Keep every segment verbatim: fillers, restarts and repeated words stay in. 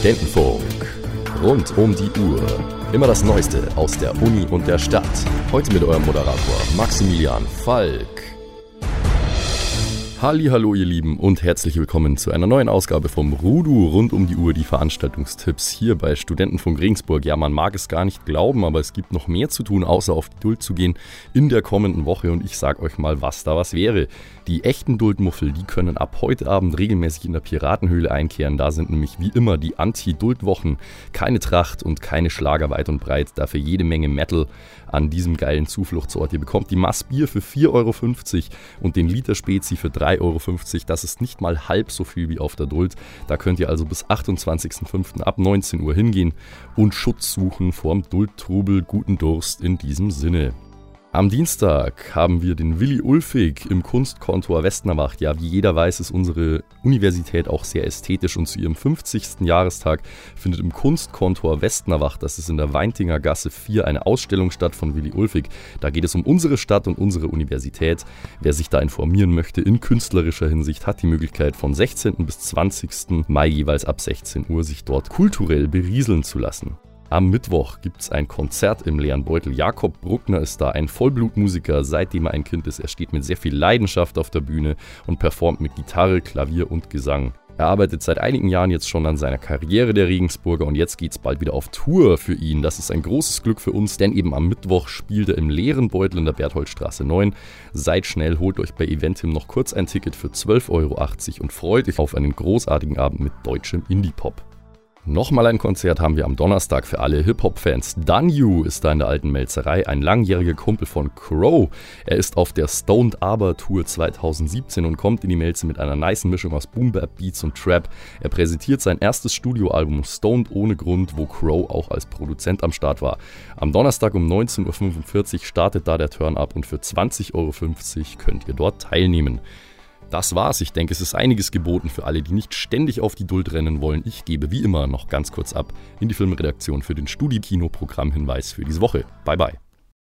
Studentenfunk. Rund um die Uhr. Immer das Neueste aus der Uni und der Stadt. Heute mit eurem Moderator Maximilian Falk. Hallihallo ihr Lieben und herzlich willkommen zu einer neuen Ausgabe vom Rudu rund um die Uhr, die Veranstaltungstipps hier bei Studentenfunk Regensburg. Ja, man mag es gar nicht glauben, aber es gibt noch mehr zu tun, außer auf die Duld zu gehen in der kommenden Woche und ich sag euch mal, was da was wäre. Die echten Duldmuffel, die können ab heute Abend regelmäßig in der Piratenhöhle einkehren. Da sind nämlich wie immer die Anti-Duld-Wochen. Keine Tracht und keine Schlager weit und breit, dafür jede Menge Metal an diesem geilen Zufluchtsort. Ihr bekommt die Maß Bier für vier Euro fünfzig und den Liter Spezi für drei Euro fünfzig. Das ist nicht mal halb so viel wie auf der Duld. Da könnt ihr also bis achtundzwanzigsten fünften ab neunzehn Uhr hingehen und Schutz suchen vorm Duldtrubel. Guten Durst in diesem Sinne. Am Dienstag haben wir den Willi Ulfig im Kunstkontor Westnerwacht. Ja, wie jeder weiß, ist unsere Universität auch sehr ästhetisch und zu ihrem fünfzigsten Jahrestag findet im Kunstkontor Westnerwacht, das ist in der Weintinger Gasse vier, eine Ausstellung statt von Willi Ulfig. Da geht es um unsere Stadt und unsere Universität. Wer sich da informieren möchte in künstlerischer Hinsicht, hat die Möglichkeit von sechzehnten bis zwanzigsten Mai jeweils ab sechzehn Uhr sich dort kulturell berieseln zu lassen. Am Mittwoch gibt es ein Konzert im leeren Beutel. Jakob Bruckner ist da, ein Vollblutmusiker, seitdem er ein Kind ist. Er steht mit sehr viel Leidenschaft auf der Bühne und performt mit Gitarre, Klavier und Gesang. Er arbeitet seit einigen Jahren jetzt schon an seiner Karriere, der Regensburger, und jetzt geht's bald wieder auf Tour für ihn. Das ist ein großes Glück für uns, denn eben am Mittwoch spielt er im leeren Beutel in der Bertholdstraße neun. Seid schnell, holt euch bei Eventim noch kurz ein Ticket für zwölf Euro achtzig und freut euch auf einen großartigen Abend mit deutschem Indie-Pop. Nochmal ein Konzert haben wir am Donnerstag für alle Hip-Hop-Fans. Danyu ist da in der alten Melzerei, ein langjähriger Kumpel von Crow. Er ist auf der Stoned Aber Tour zweitausendsiebzehn und kommt in die Melze mit einer nicen Mischung aus Boom-Bap-Beats und Trap. Er präsentiert sein erstes Studioalbum Stoned ohne Grund, wo Crow auch als Produzent am Start war. Am Donnerstag um neunzehn Uhr fünfundvierzig startet da der Turn-Up und für zwanzig Euro fünfzig könnt ihr dort teilnehmen. Das war's. Ich denke, es ist einiges geboten für alle, die nicht ständig auf die Duld rennen wollen. Ich gebe wie immer noch ganz kurz ab in die Filmredaktion für den Studi-Kino-Programmhinweis für diese Woche. Bye bye.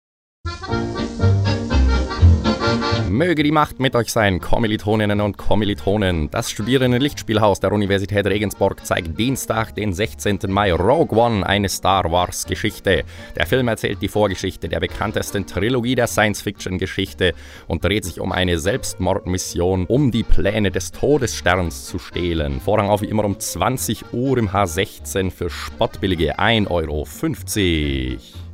Möge die Macht mit euch sein, Kommilitoninnen und Kommilitonen. Das Studierenden-Lichtspielhaus der Universität Regensburg zeigt Dienstag, den sechzehnten Mai, Rogue One, eine Star Wars-Geschichte. Der Film erzählt die Vorgeschichte der bekanntesten Trilogie der Science-Fiction-Geschichte und dreht sich um eine Selbstmordmission, um die Pläne des Todessterns zu stehlen. Vorrang auf wie immer um zwanzig Uhr im H sechzehn für spottbillige ein Euro fünfzig.